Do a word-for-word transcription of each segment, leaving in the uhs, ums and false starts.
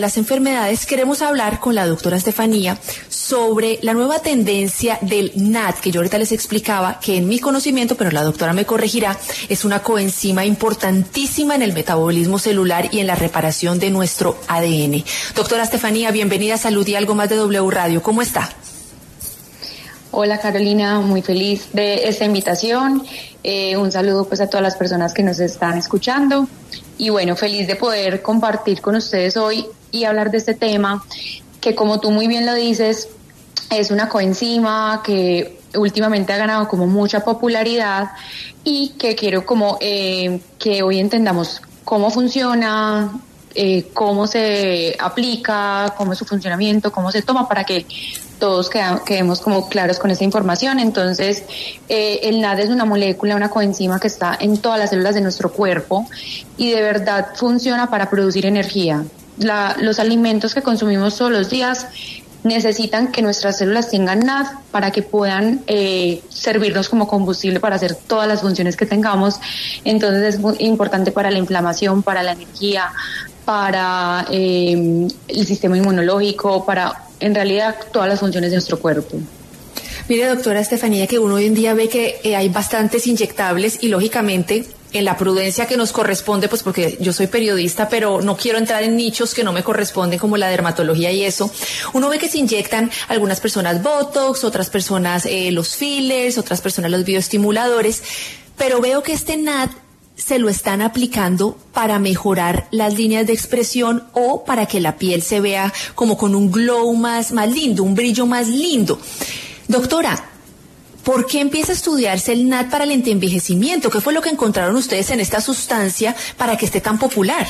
las enfermedades, queremos hablar con la doctora Estefanía sobre la nueva tendencia del N A D, que yo ahorita les explicaba que en mi conocimiento, pero la doctora me corregirá, es una coenzima importantísima en el metabolismo celular y en la reparación de nuestro A D N. Doctora Estefanía, bienvenida a Salud y Algo Más de W Radio. ¿Cómo está? Hola Carolina, muy feliz de esta invitación. Eh, un saludo pues a todas las personas que nos están escuchando. Y bueno, feliz de poder compartir con ustedes hoy y hablar de este tema que, como tú muy bien lo dices, es una coenzima que últimamente ha ganado como mucha popularidad y que quiero como eh, que hoy entendamos cómo funciona, eh, cómo se aplica, cómo es su funcionamiento, cómo se toma, para que todos quedamos, quedemos como claros con esta información. Entonces, eh, el N A D es una molécula, una coenzima que está en todas las células de nuestro cuerpo y de verdad funciona para producir energía. La, los alimentos que consumimos todos los días necesitan que nuestras células tengan N A D para que puedan eh, servirnos como combustible para hacer todas las funciones que tengamos. Entonces es muy importante para la inflamación, para la energía, para eh, el sistema inmunológico, para en realidad todas las funciones de nuestro cuerpo. Mire, doctora Estefanía, que uno hoy en día ve que eh, hay bastantes inyectables y lógicamente en la prudencia que nos corresponde, pues porque yo soy periodista, pero no quiero entrar en nichos que no me corresponden, como la dermatología y eso. Uno ve que se inyectan algunas personas Botox, otras personas eh, los fillers, otras personas los bioestimuladores, pero veo que este N A D se lo están aplicando para mejorar las líneas de expresión o para que la piel se vea como con un glow más, más lindo, un brillo más lindo. Doctora, ¿por qué empieza a estudiarse el N A D para el antienvejecimiento? ¿Qué fue lo que encontraron ustedes en esta sustancia para que esté tan popular?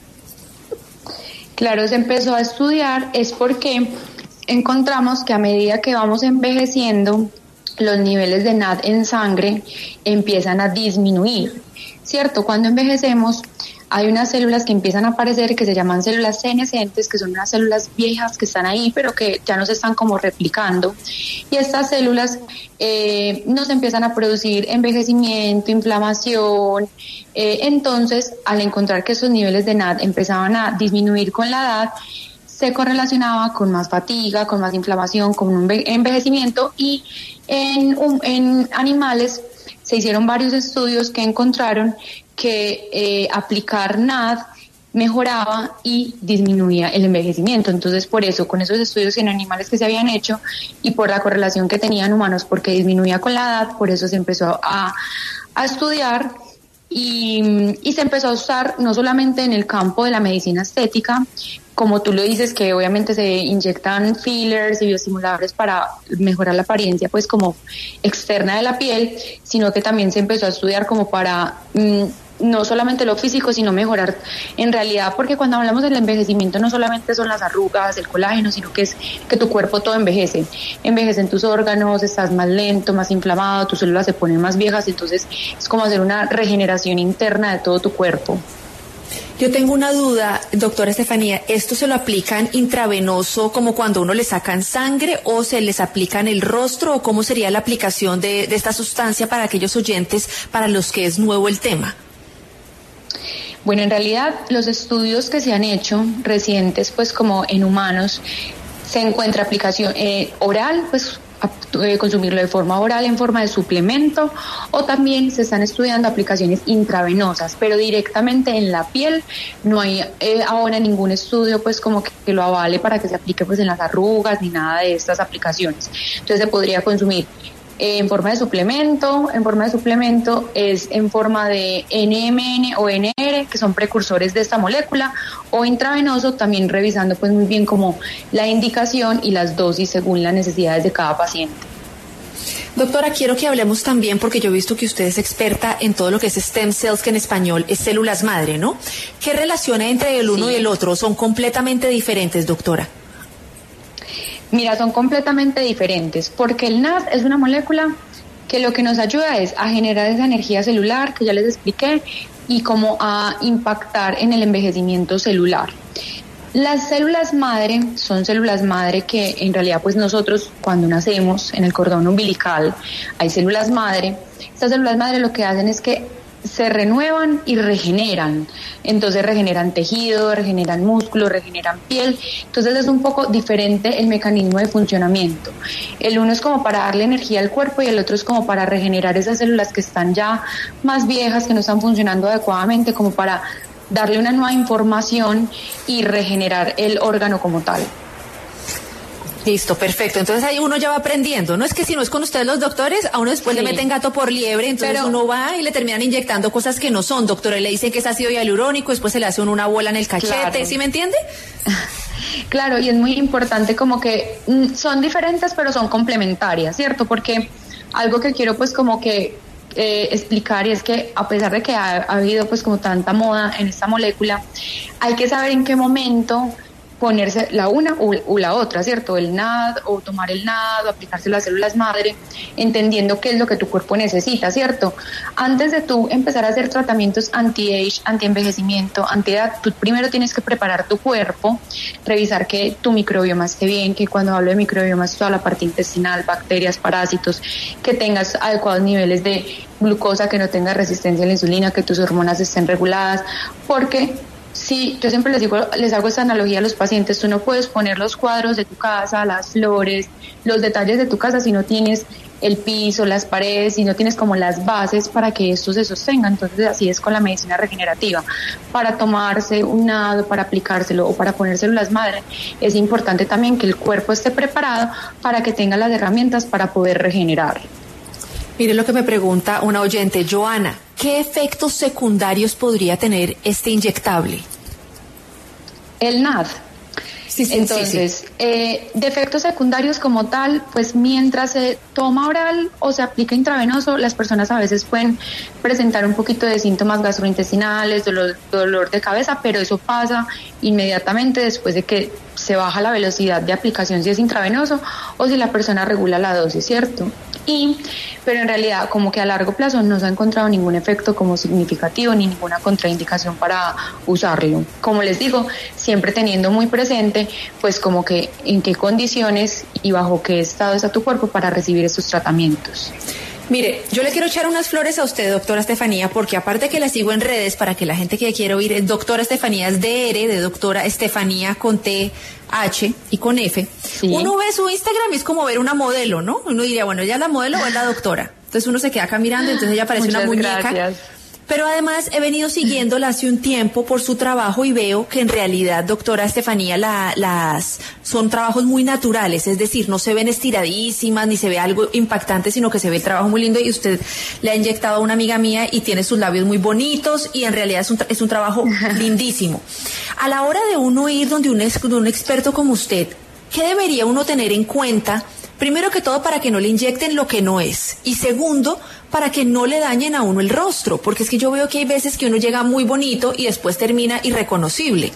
Claro, se empezó a estudiar es porque encontramos que a medida que vamos envejeciendo, los niveles de N A D en sangre empiezan a disminuir, ¿cierto? Cuando envejecemos hay unas células que empiezan a aparecer que se llaman células senescentes, que son unas células viejas que están ahí pero que ya no se están como replicando, y estas células eh, nos empiezan a producir envejecimiento, inflamación. Eh, entonces, al encontrar que esos niveles de N A D empezaban a disminuir con la edad, se correlacionaba con más fatiga, con más inflamación, con un envejecimiento, y en, un, en animales se hicieron varios estudios que encontraron que eh, aplicar N A D mejoraba y disminuía el envejecimiento. Entonces, por eso, con esos estudios en animales que se habían hecho y por la correlación que tenían humanos, porque disminuía con la edad, por eso se empezó a, a estudiar y, y se empezó a usar no solamente en el campo de la medicina estética, como tú lo dices, que obviamente se inyectan fillers y bioestimuladores para mejorar la apariencia pues como externa de la piel, sino que también se empezó a estudiar como para mmm, no solamente lo físico, sino mejorar en realidad, porque cuando hablamos del envejecimiento no solamente son las arrugas, el colágeno, sino que es que tu cuerpo todo envejece, envejecen tus órganos, estás más lento, más inflamado, tus células se ponen más viejas, entonces es como hacer una regeneración interna de todo tu cuerpo. Yo tengo una duda, doctora Estefanía, ¿esto se lo aplican intravenoso como cuando uno le sacan sangre o se les aplica en el rostro, o cómo sería la aplicación de, de esta sustancia para aquellos oyentes para los que es nuevo el tema? Bueno, en realidad los estudios que se han hecho recientes, pues como en humanos, se encuentra aplicación eh, oral, pues eh, consumirlo de forma oral en forma de suplemento, o también se están estudiando aplicaciones intravenosas, pero directamente en la piel no hay eh, ahora ningún estudio pues como que, que lo avale para que se aplique pues en las arrugas ni nada de estas aplicaciones. Entonces se podría consumir en forma de suplemento, en forma de suplemento es en forma de N M N o N R, que son precursores de esta molécula, o intravenoso, también revisando pues muy bien como la indicación y las dosis según las necesidades de cada paciente. Doctora, quiero que hablemos también, porque yo he visto que usted es experta en todo lo que es stem cells, que en español es células madre, ¿no? ¿Qué relación hay entre el uno sí. y el otro? ¿Son completamente diferentes, doctora? Mira, son completamente diferentes, porque el N A D es una molécula que lo que nos ayuda es a generar esa energía celular que ya les expliqué y como a impactar en el envejecimiento celular. Las células madre son células madre que en realidad pues nosotros cuando nacemos en el cordón umbilical hay células madre. Estas células madre lo que hacen es que se renuevan y regeneran. Entonces regeneran tejido, regeneran músculo, regeneran piel. Entonces es un poco diferente el mecanismo de funcionamiento. El uno es como para darle energía al cuerpo y el otro es como para regenerar esas células que están ya más viejas, que no están funcionando adecuadamente, como para darle una nueva información y regenerar el órgano como tal. Listo, perfecto. Entonces ahí uno ya va aprendiendo. No es que si no es con ustedes los doctores, a uno después sí. le meten gato por liebre, entonces Pero, uno va y le terminan inyectando cosas que no son. Doctora, le dicen que es ácido hialurónico, después se le hace una bola en el cachete, claro. ¿Sí me entiende? Claro, y es muy importante como que mm, son diferentes, pero son complementarias, ¿cierto? Porque algo que quiero pues como que eh, explicar y es que a pesar de que ha, ha habido pues como tanta moda en esta molécula, hay que saber en qué momento ponerse la una o, o la otra, ¿cierto? El N A D o tomar el N A D o aplicarse las células madre, entendiendo qué es lo que tu cuerpo necesita, ¿cierto? Antes de tú empezar a hacer tratamientos anti-age, anti-envejecimiento, anti-edad, tú primero tienes que preparar tu cuerpo, revisar que tu microbioma esté bien, que cuando hablo de microbioma es toda la parte intestinal, bacterias, parásitos, que tengas adecuados niveles de glucosa, que no tengas resistencia a la insulina, que tus hormonas estén reguladas, porque sí, yo siempre les digo, les hago esta analogía a los pacientes, tú no puedes poner los cuadros de tu casa, las flores, los detalles de tu casa si no tienes el piso, las paredes, si no tienes como las bases para que esto se sostenga. Entonces así es con la medicina regenerativa. Para tomarse un nado, para aplicárselo o para poner células madre, es importante también que el cuerpo esté preparado para que tenga las herramientas para poder regenerar. Mire lo que me pregunta una oyente, Joana, ¿qué efectos secundarios podría tener este inyectable? El N A D. Sí, sí, Entonces, sí, sí. Eh, de efectos secundarios como tal, pues mientras se toma oral o se aplica intravenoso, las personas a veces pueden presentar un poquito de síntomas gastrointestinales, dolor, dolor de cabeza, pero eso pasa inmediatamente después de que se baja la velocidad de aplicación si es intravenoso o si la persona regula la dosis, ¿cierto? Y, pero en realidad como que a largo plazo no se ha encontrado ningún efecto como significativo ni ninguna contraindicación para usarlo. Como les digo, siempre teniendo muy presente pues como que en qué condiciones y bajo qué estado está tu cuerpo para recibir estos tratamientos. Mire, yo le quiero echar unas flores a usted, doctora Estefanía, porque aparte que la sigo en redes para que la gente que quiera oír es doctora Estefanía, es D R de doctora Estefanía con T, H y con F. Sí. Uno ve su Instagram y es como ver una modelo, ¿no? Uno diría, bueno, ¿ella es la modelo o es la doctora? Entonces uno se queda acá mirando, entonces ella parece Muchas una muñeca. Gracias. Pero además he venido siguiéndola hace un tiempo por su trabajo y veo que en realidad, doctora Estefanía, la, las son trabajos muy naturales, es decir, no se ven estiradísimas ni se ve algo impactante, sino que se ve el trabajo muy lindo y usted le ha inyectado a una amiga mía y tiene sus labios muy bonitos y en realidad es un, es un trabajo lindísimo. A la hora de uno ir donde un, de un experto como usted, ¿qué debería uno tener en cuenta? Primero que todo, para que no le inyecten lo que no es. Y segundo, para que no le dañen a uno el rostro. Porque es que yo veo que hay veces que uno llega muy bonito y después termina irreconocible.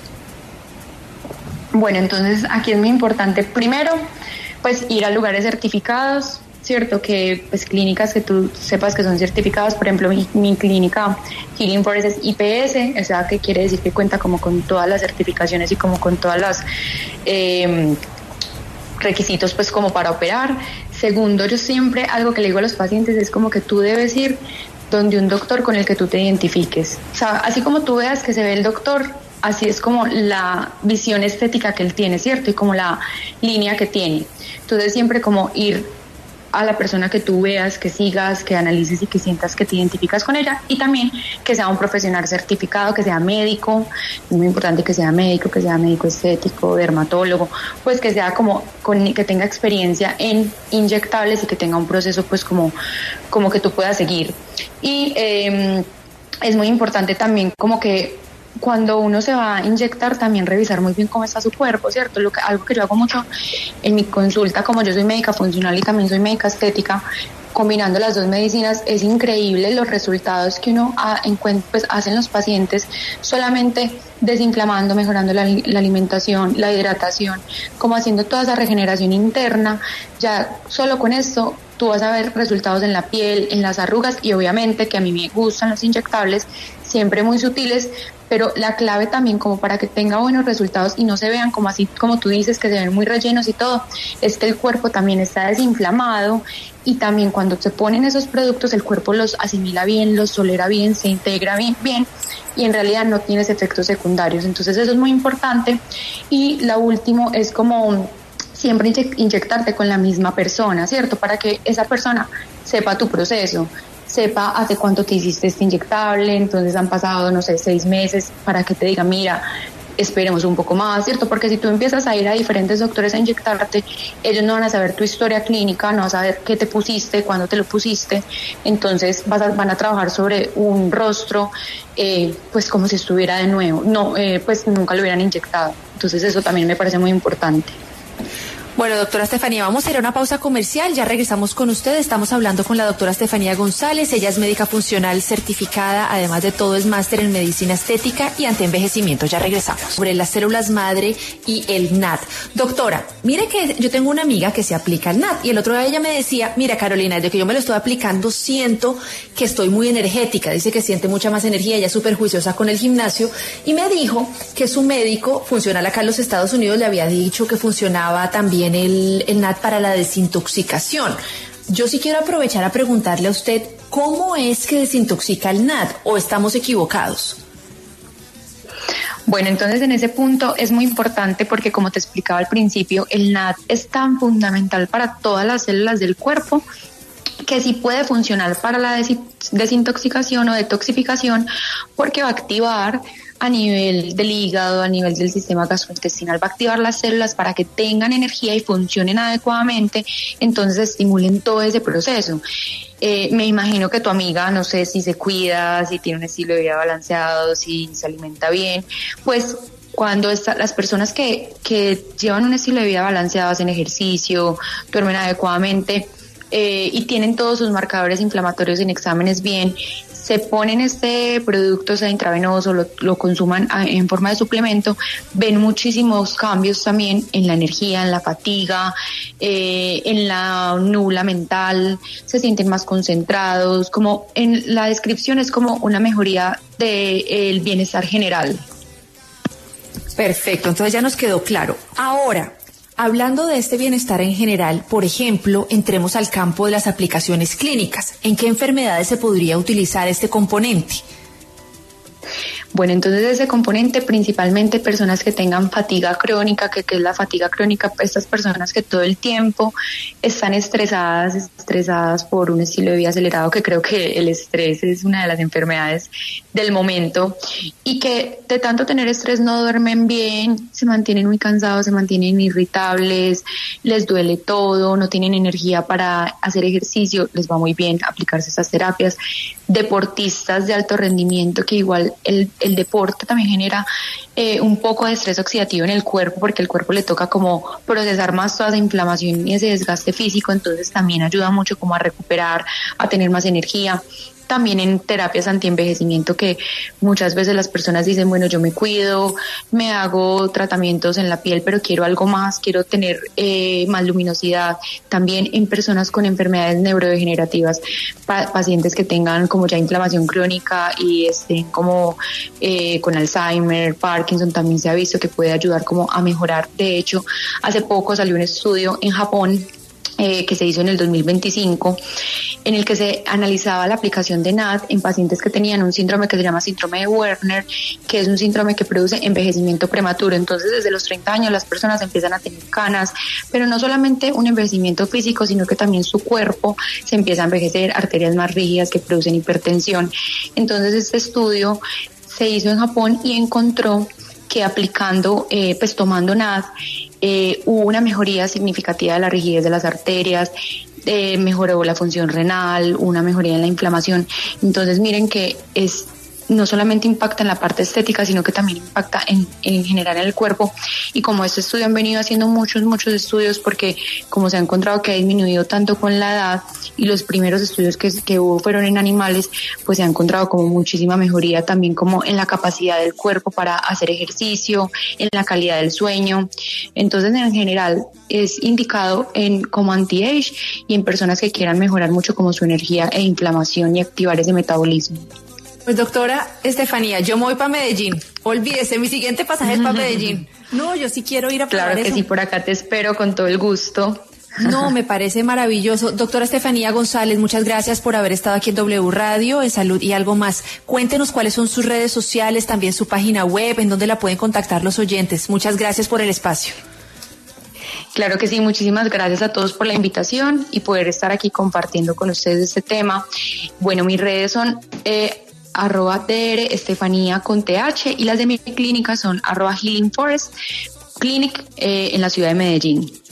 Bueno, entonces aquí es muy importante, primero, pues ir a lugares certificados, ¿cierto? Que pues clínicas que tú sepas que son certificadas. Por ejemplo, mi, mi clínica Healing Forest es I P S, o sea, que quiere decir que cuenta como con todas las certificaciones y como con todas las... Eh, requisitos pues como para operar. Segundo, yo siempre algo que le digo a los pacientes es como que tú debes ir donde un doctor con el que tú te identifiques, o sea, así como tú veas que se ve el doctor, así es como la visión estética que él tiene, ¿cierto? Y como la línea que tiene. Entonces siempre como ir a la persona que tú veas, que sigas, que analices y que sientas que te identificas con ella, y también que sea un profesional certificado, que sea médico, es muy importante que sea médico, que sea médico estético, dermatólogo, pues que sea como con, que tenga experiencia en inyectables y que tenga un proceso pues como, como que tú puedas seguir. Y eh, es muy importante también como que cuando uno se va a inyectar también revisar muy bien cómo está su cuerpo, ¿cierto? Lo que, algo que yo hago mucho en mi consulta, como yo soy médica funcional y también soy médica estética, combinando las dos medicinas, es increíble los resultados que uno ha, encuent- pues, hace en los pacientes solamente desinflamando, mejorando la, la alimentación, la hidratación, como haciendo toda esa regeneración interna. Ya solo con esto tú vas a ver resultados en la piel, en las arrugas, y obviamente que a mí me gustan los inyectables siempre muy sutiles, pero la clave también como para que tenga buenos resultados y no se vean como así, como tú dices, que se ven muy rellenos y todo, es que el cuerpo también está desinflamado y también cuando se ponen esos productos el cuerpo los asimila bien, los tolera bien, se integra bien, bien y en realidad no tienes efectos secundarios. Entonces eso es muy importante. Y la última es como siempre inyectarte con la misma persona, ¿cierto? Para que esa persona sepa tu proceso, sepa hace cuánto te hiciste este inyectable, entonces han pasado, no sé, seis meses, para que te diga, mira, esperemos un poco más, ¿cierto? Porque si tú empiezas a ir a diferentes doctores a inyectarte, ellos no van a saber tu historia clínica, no van a saber qué te pusiste, cuándo te lo pusiste, entonces vas a, van a trabajar sobre un rostro, eh, pues como si estuviera de nuevo, no, eh, pues nunca lo hubieran inyectado, entonces eso también me parece muy importante. Bueno, doctora Estefanía, vamos a ir a una pausa comercial, ya regresamos con usted, estamos hablando con la doctora Estefanía González, ella es médica funcional certificada, además de todo es máster en medicina estética y antienvejecimiento, ya regresamos. Sobre las células madre y el N A T. Doctora, mire que yo tengo una amiga que se aplica el N A T y el otro día ella me decía, mira Carolina, desde que yo me lo estoy aplicando siento que estoy muy energética, dice que siente mucha más energía, ella es súper juiciosa con el gimnasio y me dijo que su médico funcional acá en los Estados Unidos le había dicho que funcionaba también El, el N A T para la desintoxicación. Yo sí quiero aprovechar a preguntarle a usted cómo es que desintoxica el N A T o estamos equivocados. Bueno, entonces en ese punto es muy importante porque como te explicaba al principio, el N A T es tan fundamental para todas las células del cuerpo que sí puede funcionar para la des- desintoxicación o detoxificación porque va a activar a nivel del hígado, a nivel del sistema gastrointestinal, va a activar las células para que tengan energía y funcionen adecuadamente, entonces estimulen todo ese proceso. Eh, me imagino que tu amiga, no sé si se cuida, si tiene un estilo de vida balanceado, si se alimenta bien, pues cuando está, las personas que, que llevan un estilo de vida balanceado, hacen ejercicio, duermen adecuadamente eh, y tienen todos sus marcadores inflamatorios en exámenes bien, se ponen este producto, sea intravenoso, lo, lo consuman a, en forma de suplemento, ven muchísimos cambios también en la energía, en la fatiga, eh, en la nula mental, se sienten más concentrados, como en la descripción es como una mejoría del bienestar general. Perfecto, entonces ya nos quedó claro. Ahora, hablando de este bienestar en general, por ejemplo, entremos al campo de las aplicaciones clínicas. ¿En qué enfermedades se podría utilizar este componente? Bueno, entonces ese componente principalmente personas que tengan fatiga crónica, que, que es la fatiga crónica, estas personas que todo el tiempo están estresadas, estresadas por un estilo de vida acelerado, que creo que el estrés es una de las enfermedades del momento y que de tanto tener estrés no duermen bien, se mantienen muy cansados, se mantienen irritables, les duele todo, no tienen energía para hacer ejercicio, les va muy bien aplicarse estas terapias. Deportistas de alto rendimiento, que igual el, el deporte también genera eh, un poco de estrés oxidativo en el cuerpo porque el cuerpo le toca como procesar más toda esa inflamación y ese desgaste físico, entonces también ayuda mucho como a recuperar, a tener más energía. También en terapias antienvejecimiento que muchas veces las personas dicen, bueno, yo me cuido, me hago tratamientos en la piel, pero quiero algo más, quiero tener eh, más luminosidad. También en personas con enfermedades neurodegenerativas, pa- pacientes que tengan como ya inflamación crónica y estén como eh, con Alzheimer, Parkinson, también se ha visto que puede ayudar como a mejorar. De hecho, hace poco salió un estudio en Japón Eh, que se hizo en el dos mil veinticinco, en el que se analizaba la aplicación de N A T en pacientes que tenían un síndrome que se llama síndrome de Werner, que es un síndrome que produce envejecimiento prematuro. Entonces, desde los treinta años las personas empiezan a tener canas, pero no solamente un envejecimiento físico, sino que también su cuerpo se empieza a envejecer, arterias más rígidas que producen hipertensión. Entonces, este estudio se hizo en Japón y encontró que aplicando, eh, pues tomando N A T, eh, hubo una mejoría significativa de la rigidez de las arterias, eh, mejoró la función renal, una mejoría en la inflamación. Entonces miren que es no solamente impacta en la parte estética, sino que también impacta en, en general en el cuerpo. Y como este estudio han venido haciendo muchos, muchos estudios, porque como se ha encontrado que ha disminuido tanto con la edad, y los primeros estudios que, que hubo fueron en animales, pues se ha encontrado como muchísima mejoría también como en la capacidad del cuerpo para hacer ejercicio, en la calidad del sueño. Entonces, en general, es indicado en como anti-age y en personas que quieran mejorar mucho como su energía e inflamación y activar ese metabolismo. Pues doctora Estefanía, yo me voy para Medellín. Olvídese, mi siguiente pasaje es para Medellín. No, yo sí quiero ir a probar Claro que eso. sí, por acá te espero con todo el gusto. No, me parece maravilloso. Doctora Estefanía González, muchas gracias por haber estado aquí en W Radio, en Salud y Algo Más. Cuéntenos cuáles son sus redes sociales, también su página web, en donde la pueden contactar los oyentes. Muchas gracias por el espacio. Claro que sí, muchísimas gracias a todos por la invitación y poder estar aquí compartiendo con ustedes este tema. Bueno, mis redes son eh, arroba dr Estefanía con th y las de mi clínica son arroba Healing Forest Clinic eh, en la ciudad de Medellín.